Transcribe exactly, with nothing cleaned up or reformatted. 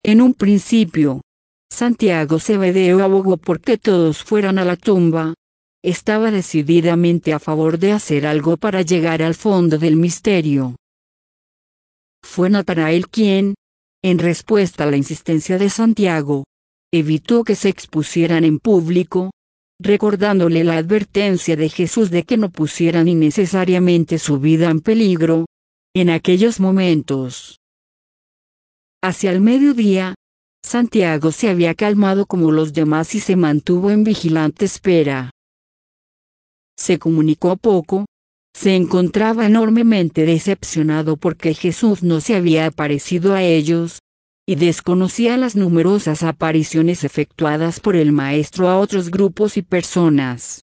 En un principio, Santiago Zebedeo abogó porque todos fueran a la tumba. Estaba decididamente a favor de hacer algo para llegar al fondo del misterio. Fue Natanael quien, en respuesta a la insistencia de Santiago, evitó que se expusieran en público, recordándole la advertencia de Jesús de que no pusieran innecesariamente su vida en peligro, en aquellos momentos. Hacia el mediodía, Santiago se había calmado como los demás y se mantuvo en vigilante espera. Se comunicó poco, se encontraba enormemente decepcionado porque Jesús no se había aparecido a ellos, y desconocía las numerosas apariciones efectuadas por el Maestro a otros grupos y personas.